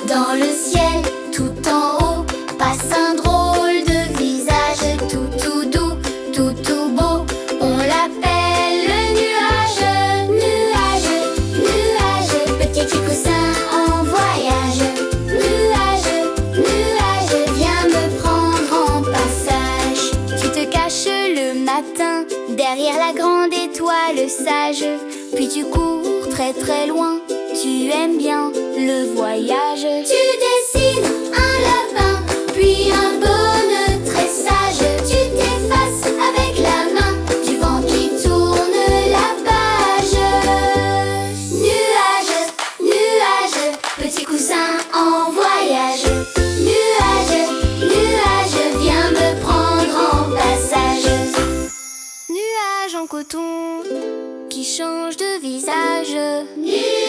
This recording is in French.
Dans le ciel, tout en haut, passe un drôle de visage, tout doux, tout beau. On l'appelle le nuage. Nuage, nuage, petit coussin en voyage. Nuage, nuage, viens me prendre en passage. Tu te caches le matin derrière la grande étoile sage. Puis tu cours très très loin, tu aimes bien le voyage. Tu dessines un lapin, puis un bonne très sage. Tu t'effaces avec la main du vent qui tourne la page. Nuage, nuage, petit coussin en voyage. Nuage, nuage, viens me prendre en passage. Nuage en coton qui change de visage. Nuage.